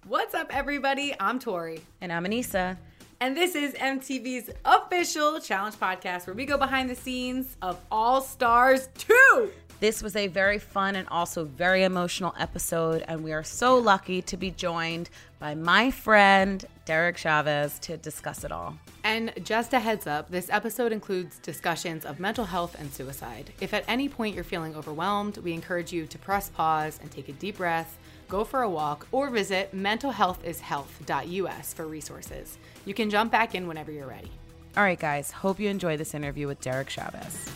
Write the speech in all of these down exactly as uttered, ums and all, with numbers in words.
What's up, everybody? I'm Tori. And I'm Anissa. And this is M T V's official challenge podcast where we go behind the scenes of All Stars two. This was a very fun and also very emotional episode, and we are so lucky to be joined by my friend, Derek Chavez, to discuss it all. And just a heads up, this episode includes discussions of mental health and suicide. If at any point you're feeling overwhelmed, we encourage you to press pause and take a deep breath, go for a walk, or visit mental health is health dot U S for resources. You can jump back in whenever you're ready. All right, guys. Hope you enjoy this interview with Derek Chavez.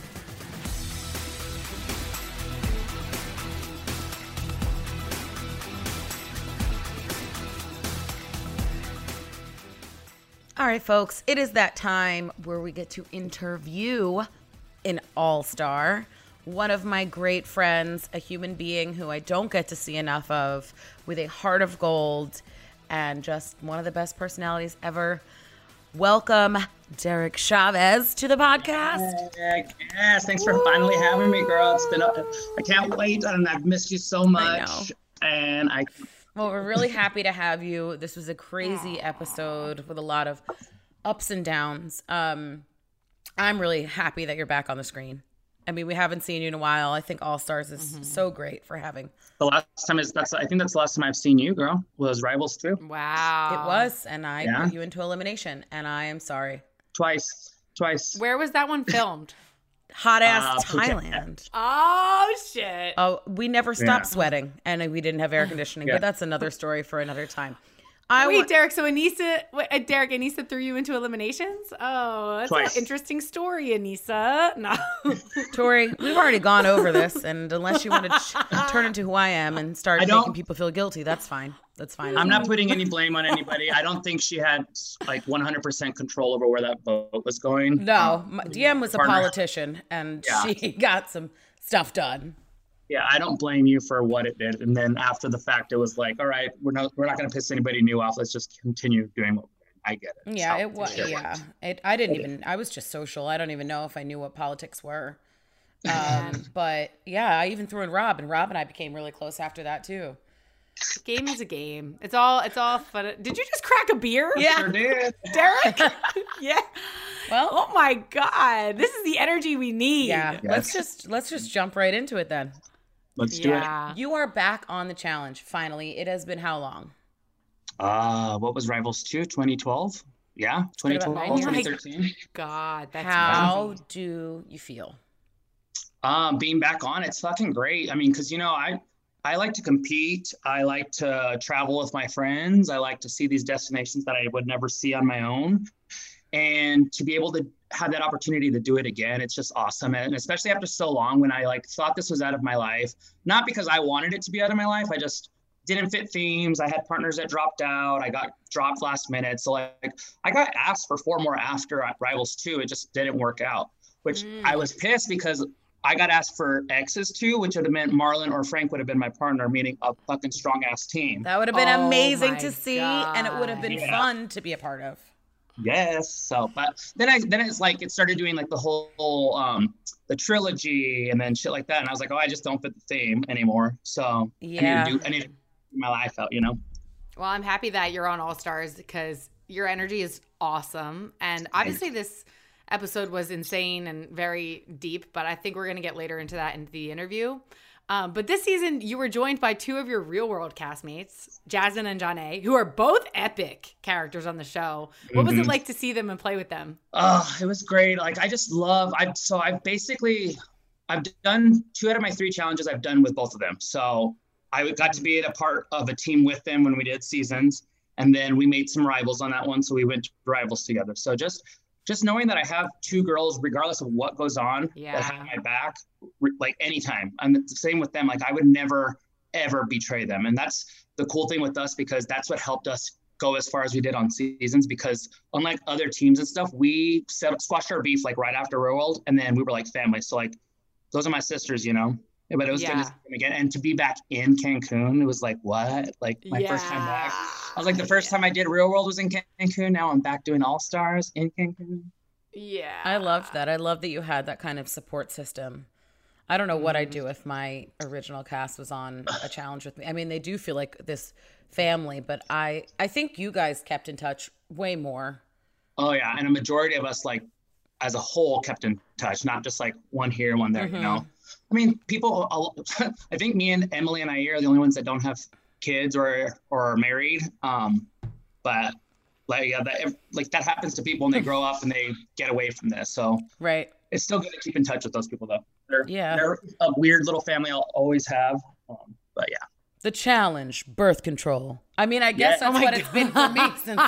All right, folks, it is that time where we get to interview an all-star, one of my great friends, a human being who I don't get to see enough of, with a heart of gold and just one of the best personalities ever. Welcome, Derek Chavez, to the podcast. Yes, thanks for Woo! finally having me, girl. It's been, a, I can't wait, and I've missed you so much. I know. And I. Well, we're really happy to have you. This was a crazy episode with a lot of ups and downs. Um, I'm really happy that you're back on the screen. I mean, we haven't seen you in a while. I think All Stars is mm-hmm. so great for having. The last time is that's I think that's the last time I've seen you, girl. Was Rivals two. Wow. It was, and I yeah. put you into elimination, and I am sorry. Twice, twice. Where was that one filmed? Hot ass uh, Thailand. Oh shit. Oh, we never stopped yeah. sweating, and we didn't have air conditioning. yeah. But that's another story for another time. I Wait, wa- Derek. So Anissa, wait, Derek, Anissa threw you into eliminations. Oh, that's Twice. an interesting story, Anissa. No, Tori, we've already gone over this, and unless you want to ch- turn into who I am and start making people feel guilty, that's fine. That's fine. I'm not putting any blame on anybody. I don't think she had like one hundred percent control over where that vote was going. No, my, D M was a Partner. politician, and Yeah. she got some stuff done. Yeah, I don't blame you for what it did. And then after the fact, it was like, all right, we're not we're not going to piss anybody new off. Let's just continue doing what we're doing. I get it. Yeah, So, it was. sure. Yeah, it. I didn't even. I was just social. I don't even know if I knew what politics were. Um, but yeah, I even threw in Rob, and Rob and I became really close after that too. game is a game. It's all. It's all fun. Did you just crack a beer? Yeah, Sure did. Derek. Yeah. Well, Oh my God, this is the energy we need. yeah. Yes. Let's just let's just jump right into it then. Let's do it. Yeah. You are back on the challenge finally. It has been how long? Uh, what was Rivals two? twenty twelve? Yeah, been about nine twenty twelve, years. twenty thirteen. God, that's How crazy. do you feel? Um, being back on, it's fucking great. I mean, because you know, I I like to compete. I like to travel with my friends. I like to see these destinations that I would never see on my own. And to be able to have that opportunity to do it again, it's just awesome. And especially after so long, when I like thought this was out of my life, not because I wanted it to be out of my life, I just didn't fit themes. I had partners that dropped out. I got dropped last minute. So like I got asked for four more after Rivals two. It just didn't work out, which Mm. I was pissed because I got asked for X's too, which would have meant Marlon or Frank would have been my partner, meaning a fucking strong ass team. That would have been Oh amazing my to see, and it would have been God. fun to be a part of. Yes. So, but then I then it's like it started doing like the whole um the trilogy and then shit like that, and I was like, oh, I just don't fit the theme anymore. So Yeah. I need to do I need to figure my life out, you know. Well, I'm happy that you're on All Stars because your energy is awesome. And obviously this episode was insane and very deep, but I think we're going to get later into that in the interview. Um, but this season, you were joined by two of your real world castmates, Jasmine and Janae, who are both epic characters on the show. What was Mhm. it like to see them and play with them? Oh, it was great. Like I just love I so I've basically I've done two out of my three challenges I've done with both of them. So I got to be a part of a team with them when we did seasons, and then we made some rivals on that one, so we went to rivals together. So just just knowing that I have two girls, regardless of what goes on, Yeah. that have my back, re- like anytime. And the same with them. Like I would never, ever betray them. And that's the cool thing with us, because that's what helped us go as far as we did on seasons. Because unlike other teams and stuff, we set, squashed our beef like right after Real World, and then we were like family. So like, those are my sisters, you know. Yeah, but it was Yeah. good to see them again, and to be back in Cancun, it was like, what? Like my first time back. I was like, the first Yeah. time I did Real World was in Cancun. Now I'm back doing All Stars in Cancun. Yeah. I loved that. I love that you had that kind of support system. I don't know what I'd do if my original cast was on a challenge with me. I mean, they do feel like this family, but I I think you guys kept in touch way more. Oh yeah, and a majority of us, like as a whole, kept in touch, not just like one here, one there. Mm-hmm. You know, I mean, people. I think me and Emily and I are the only ones that don't have kids or or are married. Um, but like yeah, that like that happens to people when they grow up and they get away from this. So right, it's still good to keep in touch with those people though. They're, yeah, they're a weird little family I'll always have. Um, but yeah. The challenge, birth control. I mean, I guess yeah. that's oh what God. It's been for me since.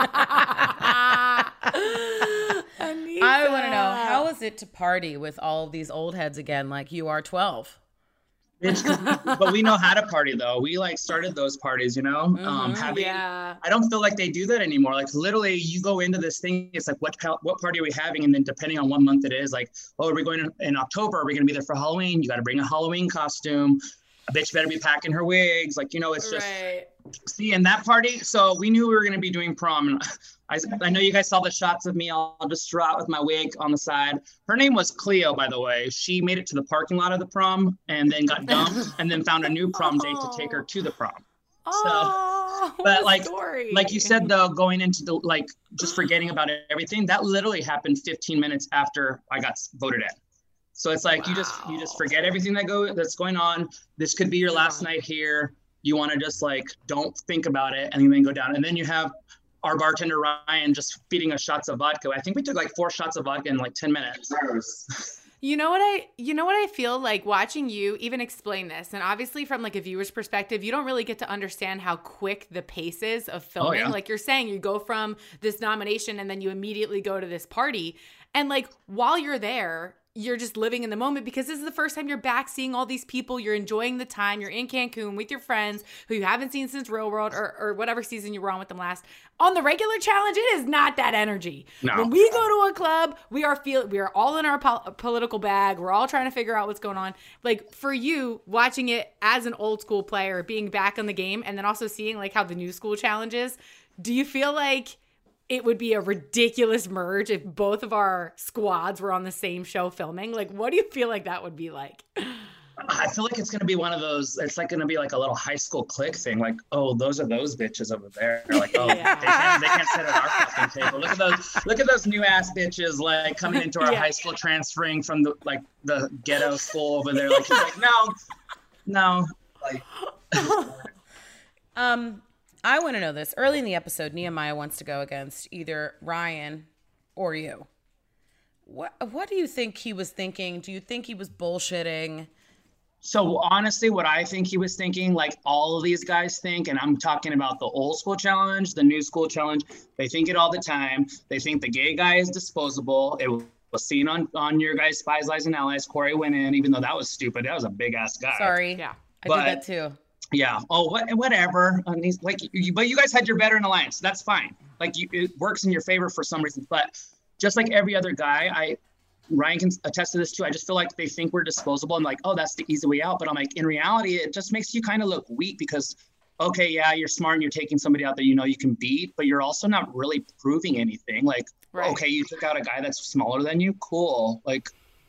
I want to know, how is it to party with all of these old heads again, like you are twelve? It's, but we know how to party though. We like started those parties, you know. Mm-hmm, um, having, yeah. I don't feel like they do that anymore. Like literally, you go into this thing. It's like, what what party are we having? And then depending on what month it is, like, oh, are we going in, in October? Are we going to be there for Halloween? You got to bring a Halloween costume. A bitch better be packing her wigs. Like, you know, it's just right. See, in that party. So we knew we were going to be doing prom. And I, I know you guys saw the shots of me all distraught with my wig on the side. Her name was Cleo, by the way. She made it to the parking lot of the prom and then got dumped and then found a new prom date to take her to the prom. Oh, so, but like, story. like you said, though, going into the, like, just forgetting about everything, that literally happened fifteen minutes after I got voted in. So it's like, wow. you just, you just forget everything that go that's going on. This could be your last night here. You want to just like, don't think about it and then go down. And then you have our bartender, Ryan, just feeding us shots of vodka. I think we took like four shots of vodka in like ten minutes. You know what I, you know what I feel like watching you even explain this. And obviously from like a viewer's perspective, you don't really get to understand how quick the pace is of filming. Oh, yeah. Like you're saying, you go from this nomination and then you immediately go to this party. And like, while you're there, you're just living in the moment because this is the first time you're back seeing all these people. You're enjoying the time. You're in Cancun with your friends who you haven't seen since Real World or, or whatever season you were on with them last. On the regular challenge, it is not that energy. No. When we go to a club, we are feel we are all in our po- political bag. We're all trying to figure out what's going on. Like for you, watching it as an old school player, being back in the game, and then also seeing like how the new school challenge is, do you feel like it would be a ridiculous merge if both of our squads were on the same show filming? Like, what do you feel like that would be like? I feel like it's going to be one of those, it's like going to be like a little high school clique thing. Like, oh, those are those bitches over there. Like, oh, yeah. they, can't, they can't sit at our fucking table. Look at those, look at those new ass bitches like coming into our yeah. high school, transferring from the, like the ghetto school over there. Like, he's like, no, no. Like, um, I want to know this. Early in the episode, Nehemiah wants to go against either Ryan or you. What What do you think he was thinking? Do you think he was bullshitting? So honestly, what I think he was thinking, like all of these guys think, and I'm talking about the old school challenge, the new school challenge, they think it all the time. They think the gay guy is disposable. It was seen on, on your guys' Spies, Lies, and Allies. Corey went in, even though that was stupid. That was a big ass guy. Sorry. Yeah, I but, did that too. Yeah. Oh, what, whatever. And he's like, you, but you guys had your veteran alliance. That's fine. Like, you, it works in your favor for some reason. But just like every other guy, I Ryan can attest to this too. I just feel like they think we're disposable. I'm like, oh, that's the easy way out. But I'm like, in reality, it just makes you kind of look weak because, okay, yeah, you're smart and you're taking somebody out that you know you can beat, but you're also not really proving anything. Like, right. okay, you took out a guy that's smaller than you. Cool. Like,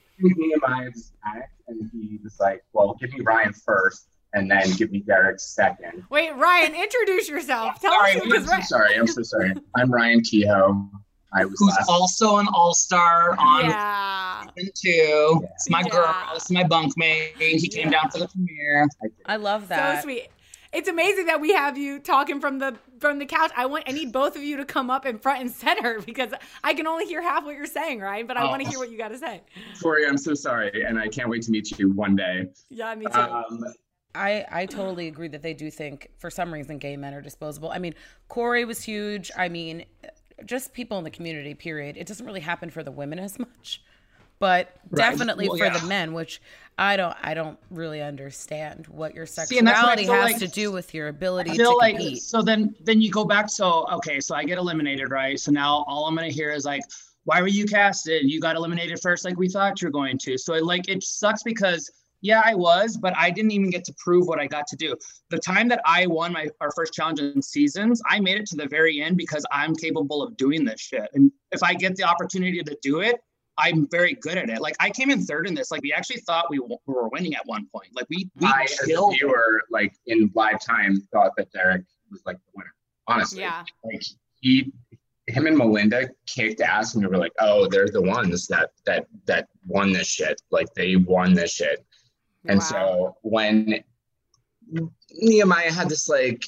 Nehemiah's act, and he was like, well, give me Ryan first. And then give me Derek second. Wait, Ryan, introduce yourself. Tell sorry, us I'm so sorry. I'm so sorry. I'm Ryan Kehoe. I was who's last. also an all-star on yeah. season two. Yeah. It's my yeah. girl. It's my bunkmate. He yeah. came down for the premiere. I love that. So sweet. It's amazing that we have you talking from the from the couch. I want I need both of you to come up in front and center because I can only hear half what you're saying, right? But I oh. want to hear what you got to say. Tori, I'm so sorry, and I can't wait to meet you one day. Yeah, me too. Um, I, I totally agree that they do think, for some reason, gay men are disposable. I mean, Corey was huge. I mean, just people in the community, period. It doesn't really happen for the women as much, but right. definitely well, for yeah. the men, which I don't I don't really understand what your sexuality See, has like, to do with your ability to like, compete. So then, then you go back. So, okay, so I get eliminated, right? So now all I'm going to hear is like, why were you casted? You got eliminated first like we thought you were going to. So it, like, it sucks because yeah, I was, but I didn't even get to prove what I got to do. The time that I won my our first challenge in seasons, I made it to the very end because I'm capable of doing this shit. And if I get the opportunity to do it, I'm very good at it. Like I came in third in this. Like we actually thought we, w- we were winning at one point. Like we, we I, as a viewer, like in live time, thought that Derek was like the winner. Honestly, Yeah. like he, him and Melinda kicked ass, and we were like, oh, they're the ones that that that won this shit. Like they won this shit. And Wow. so when Nehemiah had this like,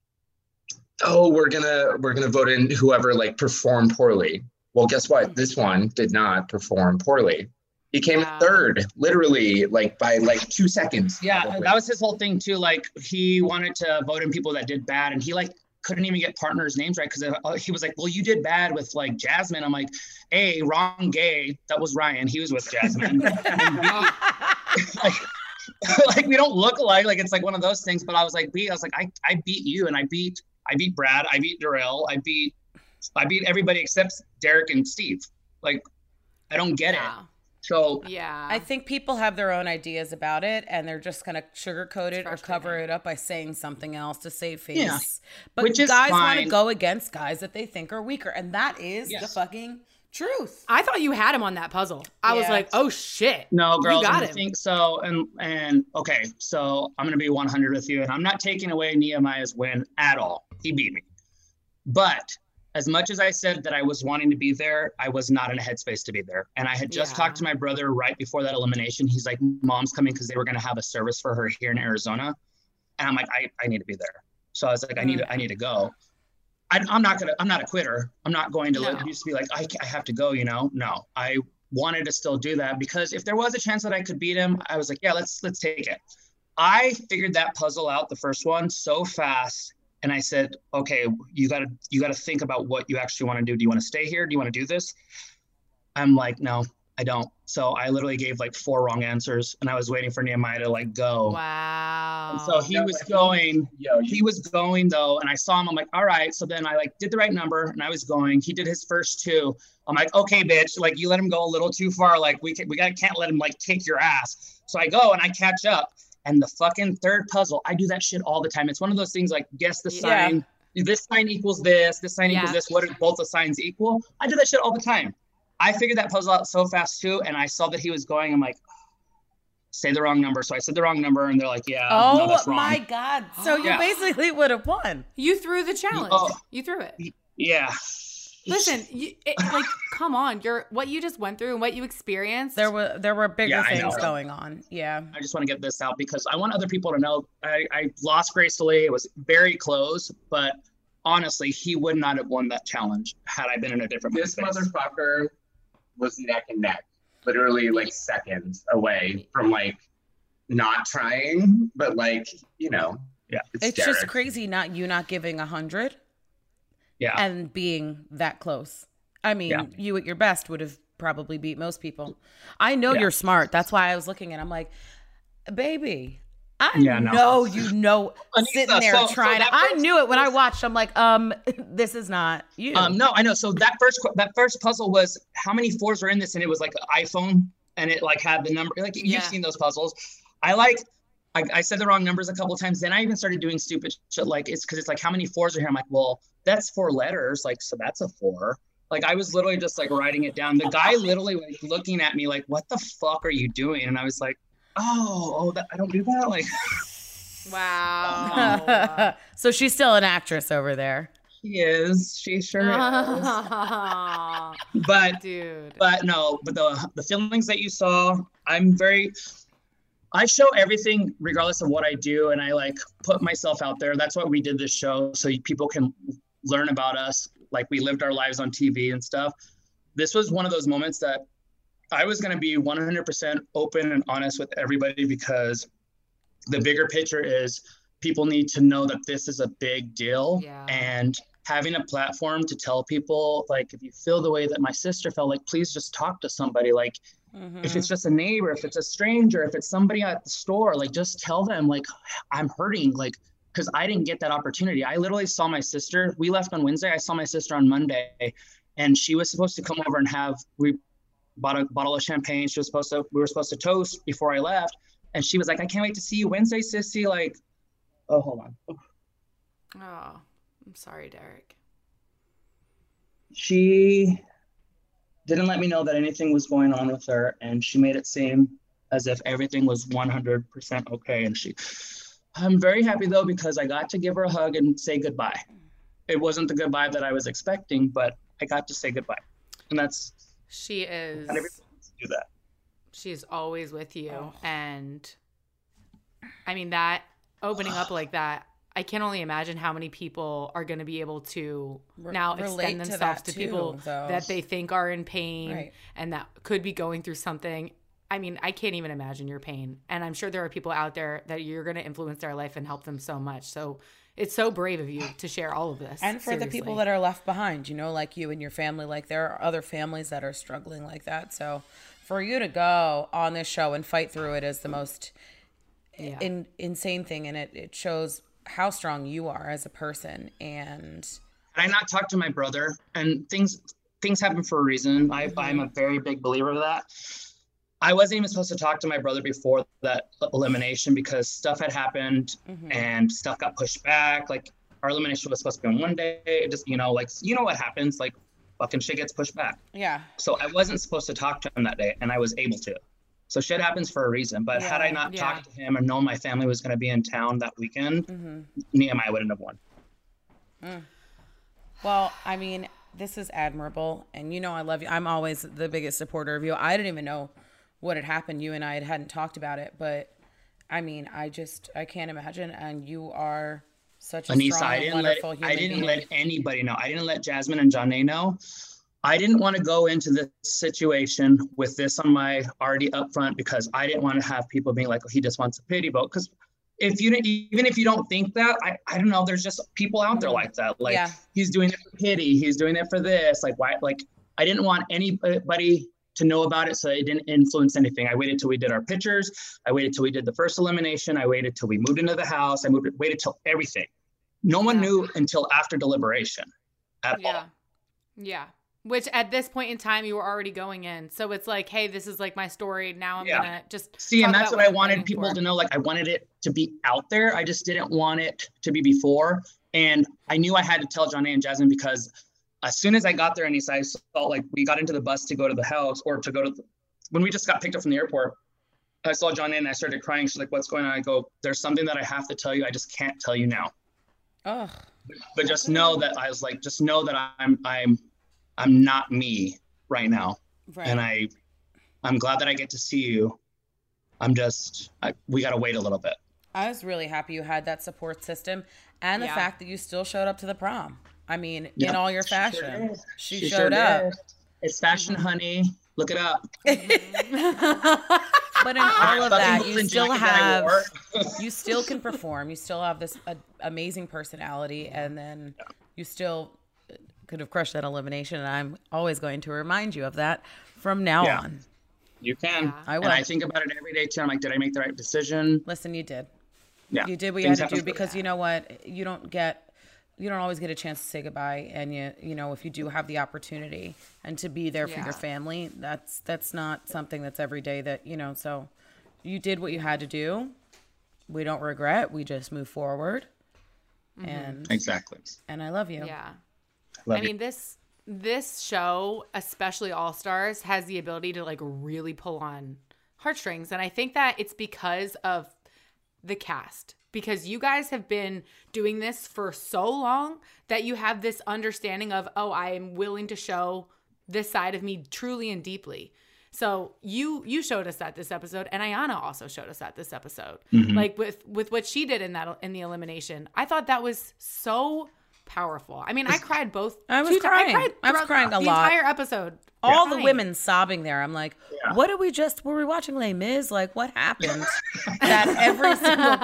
oh, we're gonna we're gonna vote in whoever like performed poorly. Well, guess what? This one did not perform poorly. He came Wow. third, literally, like by like two seconds. Yeah, probably. that was his whole thing too. Like he wanted to vote in people that did bad, and he like couldn't even get partners' names right because he was like, "Well, you did bad with like Jasmine." I'm like, "A, wrong gay. That was Ryan. He was with Jasmine." And B, like, like we don't look alike. Like it's like one of those things. But I was like, B, I was like, I I beat you, and I beat I beat Brad. I beat Darrell. I beat I beat everybody except Derek and Steve. Like I don't get Yeah. it. So Yeah. I think people have their own ideas about it, and they're just gonna sugarcoat it or frustrating. cover it up by saying something else to save face. Yeah. But Which is guys want to fine. go against guys that they think are weaker, and that is the Yes. fucking truth. I thought you had him on that puzzle. I was Yeah. like, oh shit. No, girls, You got I him. think so. And and okay, so I'm gonna be one hundred with you, and I'm not taking away Nehemiah's win at all. He beat me, but as much as I said that I was wanting to be there, I was not in a headspace to be there. And I had just Yeah. talked to my brother right before that elimination. He's like, "Mom's coming because they were gonna have a service for her here in Arizona," and I'm like, "I, I need to be there." So I was like, "I need to, I need to go." I, I'm not gonna. I'm not a quitter. I'm not going to No. let, used to be like, I, I have to go. You know, no. I wanted to still do that because if there was a chance that I could beat him, I was like, yeah, let's let's take it. I figured that puzzle out, the first one, so fast, and I said, okay, you gotta you gotta think about what you actually want to do. Do you want to stay here? Do you want to do this? I'm like, no, I don't. So I literally gave like four wrong answers, and I was waiting for Nehemiah to like go. Wow. And so he No, was but- going. Yo, He you, was going though, and I saw him. I'm like, all right. So then I like did the right number, and I was going. He did his first two. I'm like, okay, bitch. Like you let him go a little too far. Like we can, we got can't let him like kick your ass. So I go and I catch up. And the fucking third puzzle, I do that shit all the time. It's one of those things like guess the Yeah. sign. This sign equals this. This sign equals Yeah. this. What are both the signs equal? I do that shit all the time. I figured that puzzle out so fast too, and I saw that he was going. I'm like, say the wrong number. So I said the wrong number, and they're like, yeah, Oh no, that's wrong. my God. So you Yeah. basically would have won. You threw the challenge. Oh. You threw it. Yeah. Listen, you, it, like, come on. You're what you just went through and what you experienced. There were there were bigger Yeah, I things know. going on. Yeah. I just want to get this out because I want other people to know I, I lost gracefully. It was very close, but honestly, he would not have won that challenge had I been in a different this mindset. motherfucker was neck and neck, literally like seconds away from like not trying, but like, you know, Yeah. it's, It's Derek. just crazy not you not giving a hundred Yeah. and being that close. I mean, Yeah. you at your best would have probably beat most people. I know Yeah. you're smart. That's why I was looking and I'm like, baby, I Yeah, no. know you know Anissa, sitting there so- so trying that to I first- knew it when I watched. I'm like, um, this is not you. Um, no, I know. So that first qu- that first puzzle was how many fours were in this, and it was like an iPhone, and it like had the number. Like Yeah. you've seen those puzzles. I like. I, I said the wrong numbers a couple of times. Then I even started doing stupid shit. Like it's because it's like how many fours are here? I'm like, well, that's four letters. Like so that's a four. Like I was literally just like writing it down. The guy literally like looking at me like, what the fuck are you doing? And I was like, oh, oh, that, I don't do that. Like Wow. So she's still an actress over there. she is. She sure is. But Dude. but no, but the the feelings that you saw, I'm very I show everything regardless of what I do, and I like put myself out there. That's why we did this show, so people can learn about us, like we lived our lives on T V and stuff. This was one of those moments that I was going to be one hundred percent open and honest with everybody, because the bigger picture is people need to know that this is a big deal. Yeah. And having a platform to tell people, like, if you feel the way that my sister felt, like, please just talk to somebody. Like, if it's just a neighbor, if it's a stranger, if it's somebody at the store, like, just tell them, like, I'm hurting, like, because I didn't get that opportunity. I literally saw my sister. We left on Wednesday. I saw my sister on Monday, and she was supposed to come over and have, we bought a bottle of champagne. She was supposed to, we were supposed to toast before I left. And she was like, I can't wait to see you Wednesday, sissy. Like, oh, hold on. Oh, I'm sorry, Derek. She didn't let me know that anything was going on with her, and she made it seem as if everything was one hundred percent okay. And she, I'm very happy though, because I got to give her a hug and say goodbye. It wasn't the goodbye that I was expecting, but I got to say goodbye. And that's, She is, not everybody wants to do that. she is always with you. Oh. And I mean, that opening up like that, I can only imagine how many people are going to be able to Re- now relate extend to themselves that to, people too, though. that they think are in pain Right. and that could be going through something. I mean, I can't even imagine your pain. And I'm sure there are people out there that you're going to influence their life and help them so much. So it's so brave of you to share all of this. And for the people that are left behind, you know, like you and your family, like there are other families that are struggling like that. So for you to go on this show and fight through it is the most Yeah. in, insane thing. And it, it shows how strong you are as a person. And I not talk to my brother, and things things happen for a reason. I, Mm-hmm. I'm a very big believer of that. I wasn't even supposed to talk to my brother before that elimination because stuff had happened Mm-hmm. and stuff got pushed back. Like our elimination was supposed to be on one day. It just, you know, like, you know what happens? Like fucking shit gets pushed back. yeah, So I wasn't supposed to talk to him that day, and I was able to. So shit happens for a reason. But had I not Yeah. talked to him and known my family was going to be in town that weekend, Mm-hmm. Nehemiah wouldn't have won. well, I mean, this is admirable. And you know, I love you. I'm always the biggest supporter of you. I didn't even know what had happened. You and I had, hadn't talked about it, but I mean, I just, I can't imagine. And you are such a Anissa, strong I and didn't let wonderful human I didn't being. let anybody know. I didn't let Jasmine and Janae know. I didn't want to go into this situation with this on my already up front because I didn't want to have people being like, oh, he just wants a pity vote. Because if you didn't, even if you don't think that, I, I don't know, there's just people out there like that. Like Yeah. he's doing it for pity, he's doing it for this. Like why? Like I didn't want anybody to know about it, so it didn't influence anything. I waited till we did our pictures. I waited till we did the first elimination. I waited till we moved into the house. I moved, waited till everything. No one Yeah. knew until after deliberation at Yeah. all. Yeah. Which at this point in time, you were already going in. So it's like, hey, this is like my story. Now I'm Yeah. going to just See, and talk that's about what I I'm wanted fighting people for. to know. Like, I wanted it to be out there. I just didn't want it to be before. And I knew I had to tell Janae and Jasmine because as soon as I got there, Anissa, I felt like we got into the bus to go to the house or to go to the, when we just got picked up from the airport. I saw Janae and I started crying. She's like, what's going on? I go, there's something that I have to tell you. I just can't tell you now. Oh, But just know that I was like, just know that I'm, I'm, I'm not me right now. right. And I, I'm glad that I get to see you. I'm just, I, we got to wait a little bit. I was really happy you had that support system and the Yeah. fact that you still showed up to the prom. I mean, in Yeah. all your She sure fashion. did. She, She showed sure up. did. It's fashion, honey. Look it up. But in all of that, Fucking you golden still jacket that I have, wore. you still can perform. You still have this uh, amazing personality, and then you still could have crushed that elimination. And I'm always going to remind you of that from now Yeah. on. You can. Yeah. I will. And I think about it every day too. I'm like, did I make the right decision? Listen, you did. Yeah. You did what you Things had to do happen for- because you know what? You don't get, you don't always get a chance to say goodbye. And you, you know, if you do have the opportunity and to be there for Yeah. your family, that's, that's not something that's every day that, you know, so you did what you had to do. We don't regret. We just move forward. And, Exactly. and I love you. Yeah. Love I you. mean, this this show, especially All Stars, has the ability to like really pull on heartstrings. And I think that it's because of the cast. Because you guys have been doing this for so long that you have this understanding of, oh, I am willing to show this side of me truly and deeply. So you you showed us that this episode, and Ayana also showed us that this episode. Mm-hmm. Like with with what she did in that in the elimination, I thought that was so powerful. I mean, I cried both. I was two ti- crying. cried I was throughout crying a the lot. entire episode. All the Crying. women sobbing there. I'm like, Yeah. what did we just, were we watching Les Mis? Like, what happened? That every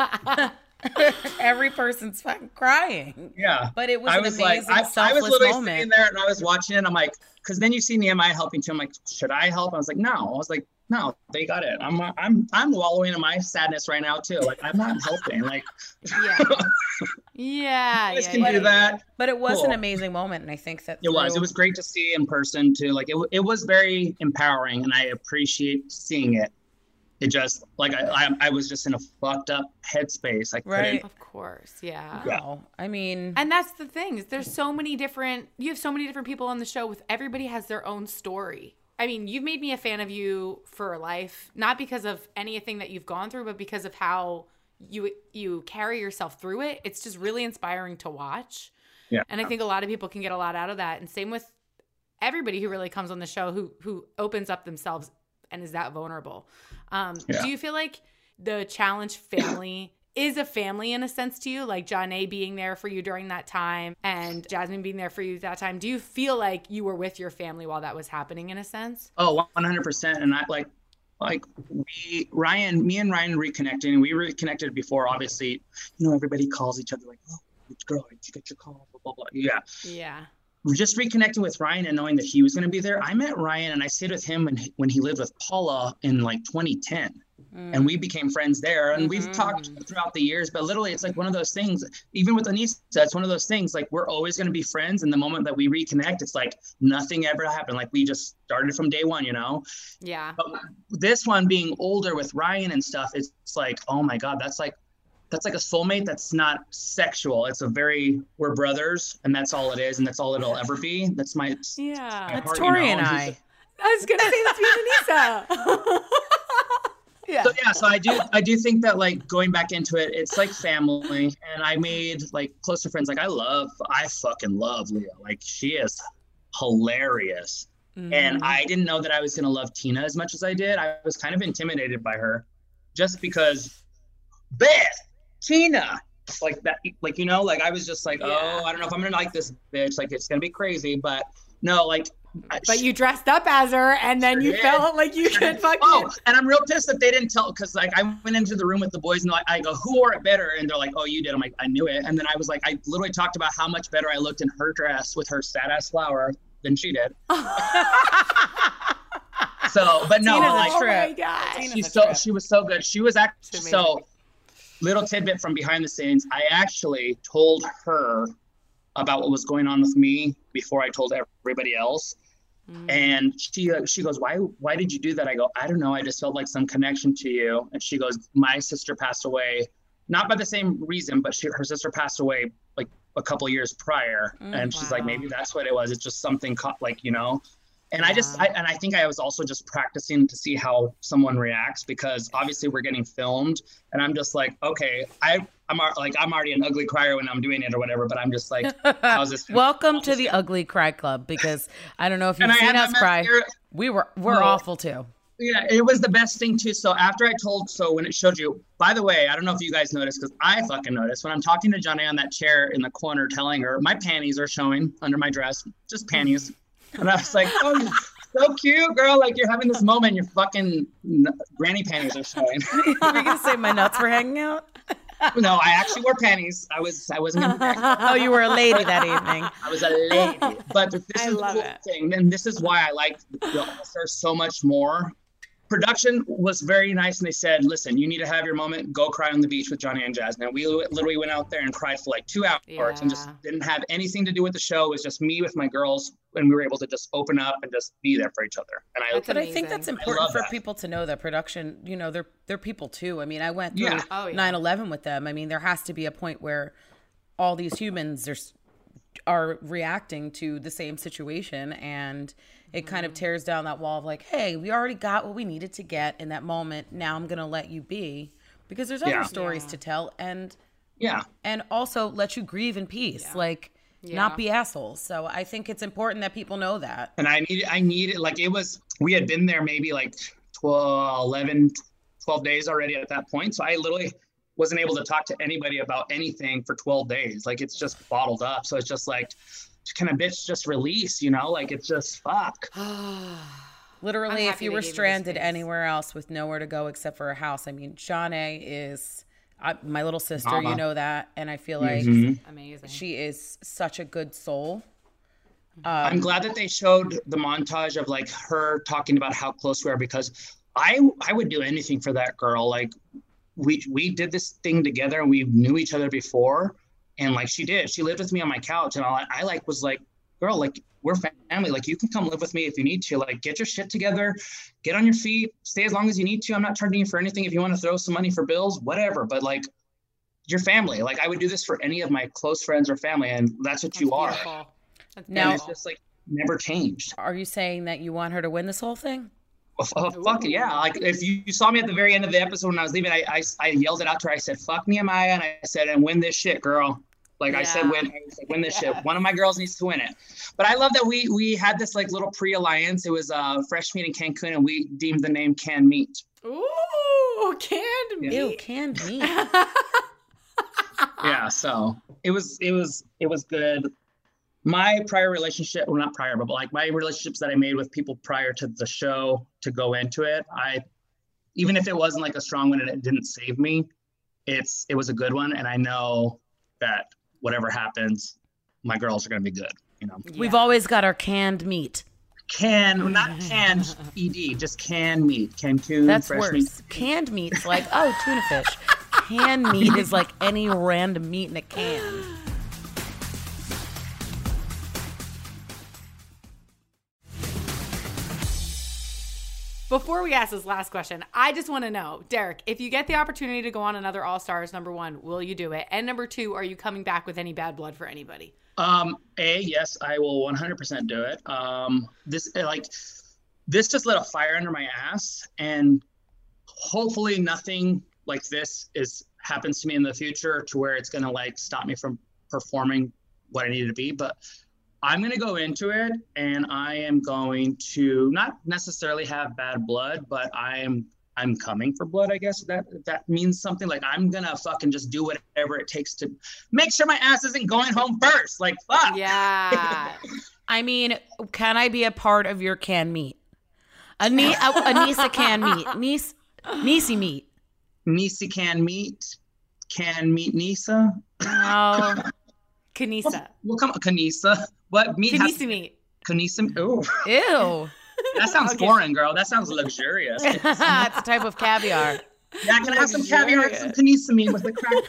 single, every person's fucking crying. Yeah. But it was I an was amazing, like, I, I was selfless literally moment. sitting there and I was watching it. I'm like, because then you see Nehemiah helping too. I'm like, should I help? I was like, no. I was like, no, they got it. I'm I'm I'm wallowing in my sadness right now too. Like I'm not helping. Like Yeah. Yeah. you guys yeah, can yeah. do that. But it was an Cool. amazing moment, and I think that It was. through- It was great to see in person too. Like it, it was very empowering, and I appreciate seeing it. It just like I, I I was just in a fucked up headspace. I couldn't. Right. Of course. Yeah. Wow. I mean, And that's the thing. Is there's so many different you have so many different people on the show with everybody has their own story. I mean, you've made me a fan of you for life, not because of anything that you've gone through, but because of how you you carry yourself through it. It's just really inspiring to watch. Yeah. And I think a lot of people can get a lot out of that. And same with everybody who really comes on the show who who opens up themselves and is that vulnerable. Um, Yeah. Do you feel like the Challenge family is a family in a sense to you? Like Janae being there for you during that time and Jasmine being there for you that time. Do you feel like you were with your family while that was happening in a sense? Oh, one hundred percent. And I like, like we, Ryan, me and Ryan reconnected, and we reconnected before, obviously, you know, everybody calls each other like, oh, girl, did you get your call? Blah, blah, blah. Yeah. Yeah. Just reconnecting with Ryan and knowing that he was going to be there. I met Ryan and I stayed with him when he, when he lived with Paula in like twenty ten. Mm. And we became friends there. And mm-hmm. we've talked throughout the years, but literally it's like one of those things, even with Anissa, it's one of those things, like we're always going to be friends. And the moment that we reconnect, it's like nothing ever happened. Like we just started from day one, you know? Yeah. But this one being older with Ryan and stuff, it's, it's like, oh my God, that's like, that's like a soulmate that's not sexual. It's a very, we're brothers and that's all it is. And that's all it'll ever be. That's my, yeah. my that's heart, Tori you know? and I. I was going to say that's me and Anissa. Yeah. So yeah, so I do I do think that like going back into it, it's like family, and I made like closer friends. Like I love, I fucking love Leah. Like she is hilarious. Mm-hmm. And I didn't know that I was gonna love Tina as much as I did. I was kind of intimidated by her, just because Beth, Tina, like that, like you know, like I was just like, yeah. oh, I don't know if I'm gonna like this bitch. Like it's gonna be crazy, but no, like. But you dressed up as her, and then you felt like you could fucking. Oh, and I'm real pissed that they didn't tell, because like I went into the room with the boys and like, I go, who wore it better? And they're like, oh, you did. I'm like, I knew it. And then I was like, I literally talked about how much better I looked in her dress with her sad ass flower than she did. So, but no, Tina's like, oh my God. she's so she was so good. She was actually so. Little tidbit from behind the scenes. I actually told her about what was going on with me before I told everybody else. Mm. And she uh, she goes, why why did you do that? I go, I don't know. I just felt like some connection to you. And she goes, my sister passed away, not by the same reason, but she, her sister passed away like a couple years prior. Mm, and she's wow. like, maybe that's what it was. It's just something caught, like, you know. And yeah. I just, I, and I think I was also just practicing to see how someone reacts, because obviously we're getting filmed, and I'm just like, okay, I, I'm like, I'm already an ugly crier when I'm doing it or whatever, but I'm just like, how's this? Welcome to the Ugly Cry Club, because I don't know if you've and seen us cry. We were, we're well, awful too. Yeah, it was the best thing too. So after I told, so when it showed you, by the way, I don't know if you guys noticed, because I fucking noticed when I'm talking to Janae on that chair in the corner, telling her my panties are showing under my dress, just panties. And I was like, oh, so cute, girl. Like, you're having this moment. Your fucking n- granny panties are showing. Were you going to say my nuts were hanging out? No, I actually wore panties. I was, I wasn't going to. Oh, you were a lady that evening. I was a lady. But this I is the cool it. thing. And this is why I like the All-Stars so much more. Production was very nice, and they said, listen, you need to have your moment. Go cry on the beach with Johnny and Jasmine. We literally went out there and cried for like two hours yeah. and just didn't have anything to do with the show. It was just me with my girls, and we were able to just open up and just be there for each other. And I, but I think that's important for that. people to know that production, you know, they're they're people too. I mean, I went through yeah. oh, yeah. nine eleven with them. I mean, there has to be a point where all these humans are are reacting to the same situation, and it kind of tears down that wall of like, hey, we already got what we needed to get in that moment. Now I'm going to let you be, because there's other yeah. stories yeah. to tell, and yeah, and also let you grieve in peace, yeah. like yeah. not be assholes. So I think it's important that people know that. And I need, I need it. Like it was, we had been there maybe like twelve, eleven, twelve days already at that point. So I literally wasn't able to talk to anybody about anything for twelve days. Like it's just bottled up. So it's just like, can a bitch just release, you know? Like it's just fuck. Literally, if you were stranded anywhere else with nowhere to go except for a house, I mean, Janae is I, my little sister, Mama. You know that, and I feel like mm-hmm. amazing. She is such a good soul. Um, I'm glad that they showed the montage of like her talking about how close we are, because I I would do anything for that girl. Like we we did this thing together, and we knew each other before. And like she did, she lived with me on my couch, and I, I like was like, girl, like we're family. Like you can come live with me if you need to. Like get your shit together, get on your feet, stay as long as you need to. I'm not charging you for anything. If you want to throw some money for bills, whatever. But like, you're family. Like I would do this for any of my close friends or family, and that's what that's you beautiful. Are. That's now it's just like never changed. Are you saying that you want her to win this whole thing? Oh, fuck it, yeah. Like if you, you saw me at the very end of the episode when I was leaving, I, I I yelled it out to her. I said, "Fuck Nehemiah," and I said, "And win this shit, girl." Like yeah. I said, win, I said, win this yeah. shit. One of my girls needs to win it. But I love that we we had this like little pre-alliance. It was uh, fresh meat in Cancun, and we deemed the name Canned Meat. Ooh, canned meat. Ew, canned meat. Yeah, so it was it was it was good. My prior relationship, well, not prior, but like my relationships that I made with people prior to the show to go into it, I, even if it wasn't like a strong one and it didn't save me, it's, it was a good one. And I know that whatever happens, my girls are going to be good. You know, yeah. We've always got our canned meat. Can, not canned E D, just canned meat. Cancun, That's fresh worse. meat. Canned meat's like, oh, tuna fish. Canned meat is like any random meat in a can. Before we ask this last question, I just want to know, Derek, if you get the opportunity to go on another All Stars, number one, will you do it? And number two, are you coming back with any bad blood for anybody? Um, A, yes, I will one hundred percent do it. Um, this like this just lit a fire under my ass, and hopefully nothing like this is happens to me in the future to where it's gonna like stop me from performing what I need to be. But I'm going to go into it and I am going to not necessarily have bad blood, but I am, I'm coming for blood. I guess that, that means something. Like I'm going to fucking just do whatever it takes to make sure my ass isn't going home first. Like, fuck. Yeah. I mean, can I be a part of your canned meat? Ani- Anissa canned meat. Nice, Nisi meat. Nisi canned meat. Canned meat Nisa. No. Kanisa. Well, well, come on, Kanisa. What meat? Kanisa has- meat. Kanisa. Ooh. Ew. That sounds okay. Foreign, girl. That sounds luxurious. It's a type of caviar. Yeah, can I have some caviar and some Kanisa meat with the crack?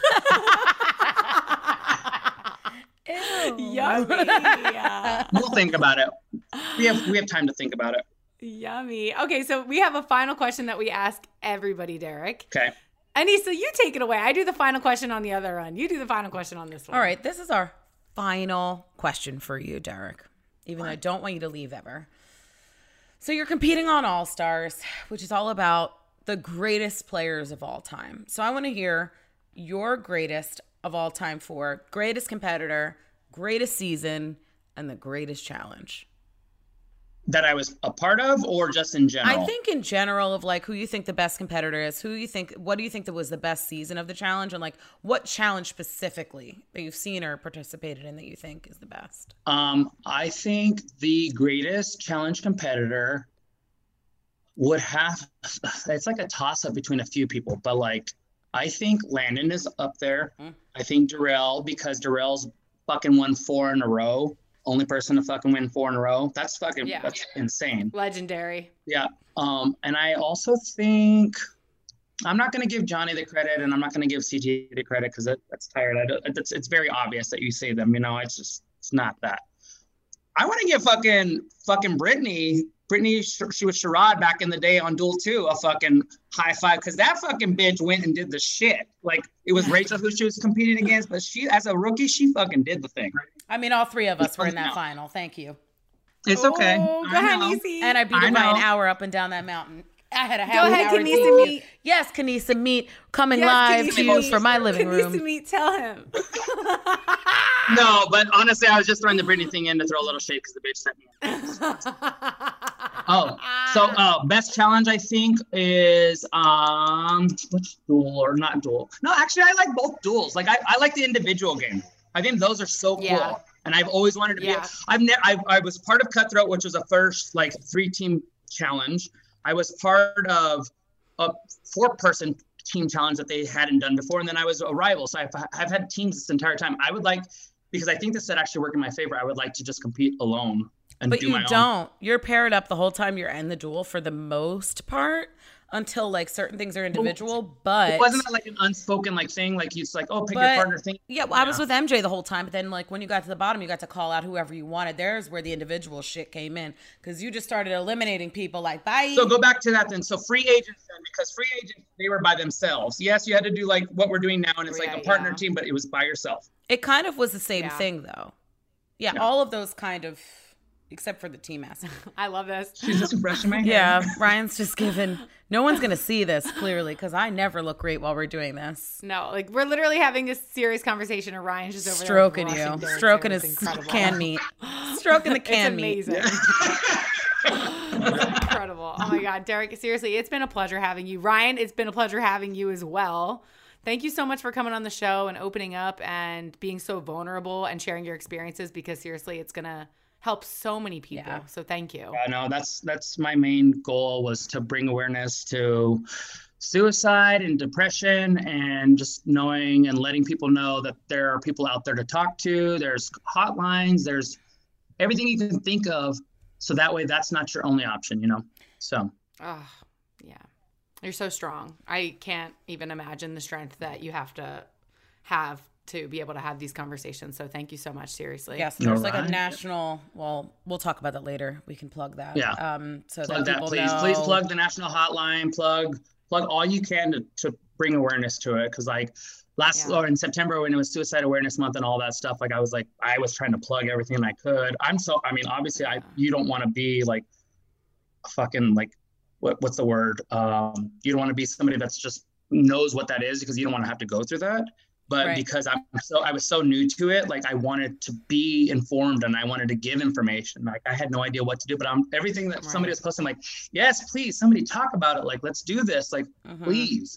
Ew. Yummy. Yeah. We'll think about it. We have we have time to think about it. Yummy. Okay, so we have a final question that we ask everybody, Derek. Okay. Anissa, you take it away. I do the final question on the other one. You do the final question on this one. All right, this is our final question for you, Derek, even though I don't want you to leave ever. So you're competing on All Stars, which is all about the greatest players of all time. So I want to hear your greatest of all time for greatest competitor, greatest season, and the greatest challenge. That I was a part of, or just in general? I think in general of like who you think the best competitor is, who you think, what do you think that was the best season of the challenge, and like what challenge specifically that you've seen or participated in that you think is the best? Um, I think the greatest challenge competitor would have, it's like a toss up between a few people, but like I think Landon is up there. Mm. I think Darrell, because Darrell's fucking won four in a row. Only person to fucking win four in a row. That's fucking, yeah. That's insane. Legendary. Yeah. Um, and I also think, I'm not going to give Johnny the credit and I'm not going to give C J the credit because it, that's tired. I don't, it's, it's very obvious that you say them, you know, it's just, it's not that. I want to give fucking, fucking Brittany, Brittany, she was Sherrod back in the day on Duel two, a fucking high five, because that fucking bitch went and did the shit. Like, it was Rachel who she was competing against, but she, as a rookie, she fucking did the thing. I mean, all three of us were in that final. Thank you. It's okay. Oh, go ahead, Nisi. And I beat her by an hour up and down that mountain. I had a half Go ahead, hour Kanisa Meat. Yes, Kanisa Meat, coming yes, live Kanisa to you Meat. from my living room. Kanisa Meat, tell him. No, but honestly, I was just throwing the Britney thing in to throw a little shade because the bitch sent me. Oh, so uh, best challenge I think is um which duel or not duel? No, actually, I like both duels. Like I, I like the individual game. I think those are so cool. Yeah. And I've always wanted to yeah. be. I've never. I I was part of Cutthroat, which was a first like three team challenge. I was part of a four person team challenge that they hadn't done before, and then I was a rival. So I've I've had teams this entire time. I would like, because I think this would actually work in my favor. I would like to just compete alone and but do you my don't. own. You're paired up the whole time you're in the duel for the most part. Until like certain things are individual, but it wasn't like an unspoken like thing, like it's like, oh, pick but, your partner thing. Yeah, well, yeah, I was with M J the whole time, but then like when you got to the bottom, you got to call out whoever you wanted. There's where the individual shit came in because you just started eliminating people like bye. So go back to that then. So free agents then, because free agents they were by themselves. Yes, you had to do like what we're doing now, and it's yeah, like a partner yeah. team, but it was by yourself. It kind of was the same yeah. thing though. Yeah, yeah, all of those kind of. except for the tea mask. I love this. She's just brushing my hair. Yeah, Ryan's just given. No one's gonna see this clearly because I never look great while we're doing this. No, like we're literally having a serious conveation, and Ryan's just over Stroking there you, Derek stroking hair. his It's incredible. can meat, stroking the can It's meat. amazing. It's incredible. Oh my God, Derek, seriously, it's been a pleasure having you. Ryan, it's been a pleasure having you as well. Thank you so much for coming on the show and opening up and being so vulnerable and sharing your experiences, because seriously, it's going to help so many people. Yeah. So thank you. Yeah, no, that's that's my main goal, was to bring awareness to suicide and depression, and just knowing and letting people know that there are people out there to talk to. There's hotlines, there's everything you can think of. So that way, that's not your only option, you know? So. Oh, yeah. You're so strong. I can't even imagine the strength that you have to have to be able to have these conversations. So thank you so much. Seriously. Yes, there's All like a right. national. Well, we'll talk about that later. We can plug that. Yeah. Um. So Plug that that, people please. know. Please plug the national hotline. Plug plug all you can to, to bring awareness to it. Because like last Yeah. or in September, when it was Suicide Awareness Month and all that stuff, like I was like I was trying to plug everything I could. I'm so I mean, obviously, I you don't want to be like a fucking like what what's the word? Um, you don't want to be somebody that's just knows what that is, because you don't want to have to go through that. But Right. because I'm so I was so new to it, like I wanted to be informed and I wanted to give information. Like I had no idea what to do, but I'm everything that somebody Right. was posting, like, yes, please, somebody talk about it. Like, let's do this. Like, Mhm. please.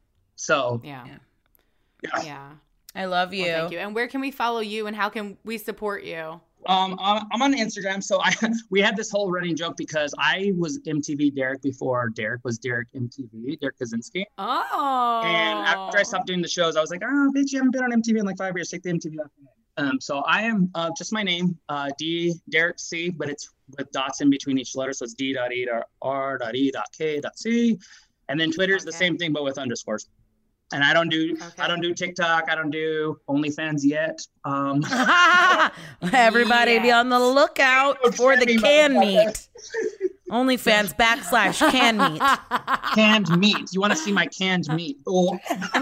So Yeah. Yeah. yeah. Yeah. I love you. Well, thank you. And where can we follow you, and how can we support you? Um, I'm I'm on Instagram. So I we had this whole running joke because I was M T V Derek before Derek was Derek M T V, Derek Kaczynski. Oh. And after I stopped doing the shows, I was like, oh, bitch, you haven't been on M T V in like five years. Take the M T V off. Um, so I am uh, just my name, uh, D Derek C, but it's with dots in between each letter. So it's D dot E dot R dot E dot K dot C. And then Twitter's the Okay. same thing, but with underscores. And I don't do Okay. I don't do TikTok. I don't do OnlyFans yet. Um, Everybody be on the lookout for the can motherfucker. meat. OnlyFans backslash can meat. canned meat. You want to see my canned meat? Oh,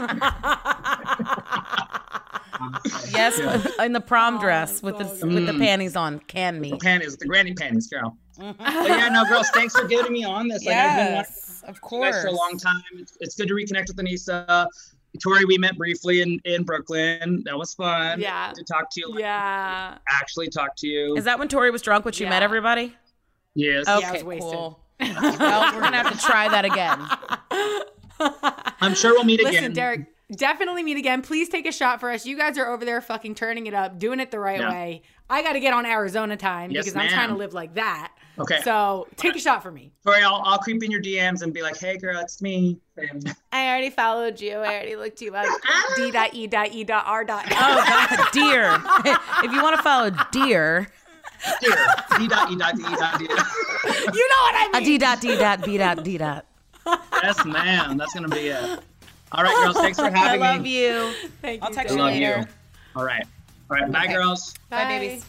Yes, in the prom Oh, dress with the so with the good. panties on. Can the meat. panties, the granny panties, girl. But yeah, no, girls, thanks for getting me on this. Like, I've been watching Yes, of you course. guys for a long time. It's, it's good to reconnect with Anissa. Tori, we met briefly in, in Brooklyn. That was fun. Yeah. To talk to you. Yeah. Actually talk to you. Is that when Tori was drunk when she met Yeah. everybody? Yes. I Okay, was wasted. cool. Well, we're gonna have to try that again. I'm sure we'll meet Listen, again. Derek, definitely meet again. Please take a shot for us. You guys are over there fucking turning it up, doing it the right Yeah. way. I got to get on Arizona time Yes, because I'm trying to ma'am. live like that. Okay. So take a shot for me. Tori, I'll, I'll creep in your D Ms and be like, hey, girl, it's me. I already followed you. I already looked you up. D dot E dot E dot R dot. Oh, God, dear. If you want to follow dear, Dear. D dot E dot D dot D. You know what I a mean? D dot D dot B dot D dot. Yes, ma'am. That's going to be it. All right, girls. Thanks for I having love me. you. Thank I'll you. text I you love later. you. All right. All right. Bye, Okay. girls. Bye, babies.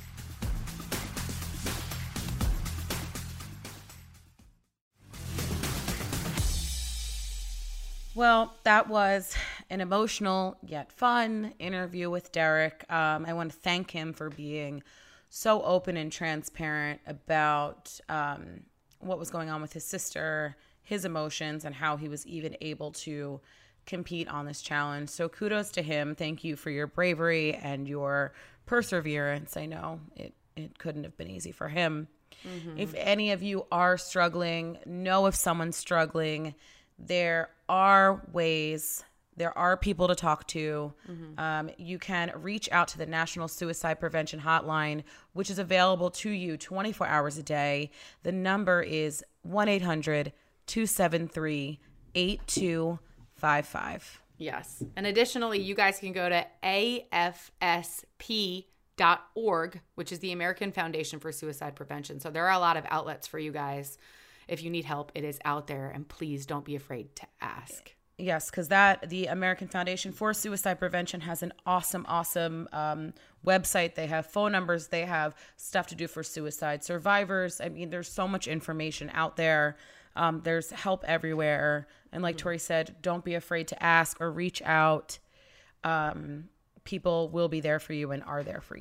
Well, that was an emotional yet fun interview with Derek. Um, I want to thank him for being so open and transparent about um, what was going on with his sister, his emotions, and how he was even able to compete on this challenge. So kudos to him. Thank you for your bravery and your perseverance. I know it, it couldn't have been easy for him. Mm-hmm. If any of you are struggling, know if someone's struggling, there are ways, there are people to talk to. Mm-hmm. Um, you can reach out to the National Suicide Prevention Hotline, which is available to you twenty-four hours a day. The number is one eight hundred two seven three eight two five five. Yes. And additionally, you guys can go to A F S P dot org, which is the American Foundation for Suicide Prevention. So there are a lot of outlets for you guys. If you need help, it is out there, and please don't be afraid to ask. Yes, because that the American Foundation for Suicide Prevention has an awesome, awesome um, website. They have phone numbers. They have stuff to do for suicide survivors. I mean, there's so much information out there. Um, there's help everywhere. And like Tori said, don't be afraid to ask or reach out. Um, people will be there for you and are there for you.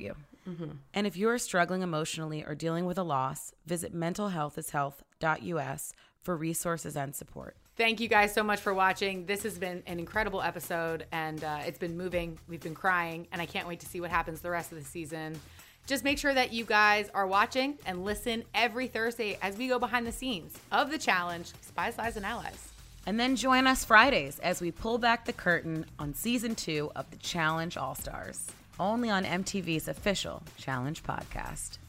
Mm-hmm. And if you're struggling emotionally or dealing with a loss, visit mental health is health dot U S for resources and support. Thank you guys so much for watching. This has been an incredible episode, and uh, it's been moving. We've been crying, and I can't wait to see what happens the rest of the season. Just make sure that you guys are watching and listen every Thursday as we go behind the scenes of the challenge, Spies, Lies, and Allies. And then join us Fridays as we pull back the curtain on season two of the Challenge All-Stars, only on M T V's official Challenge podcast.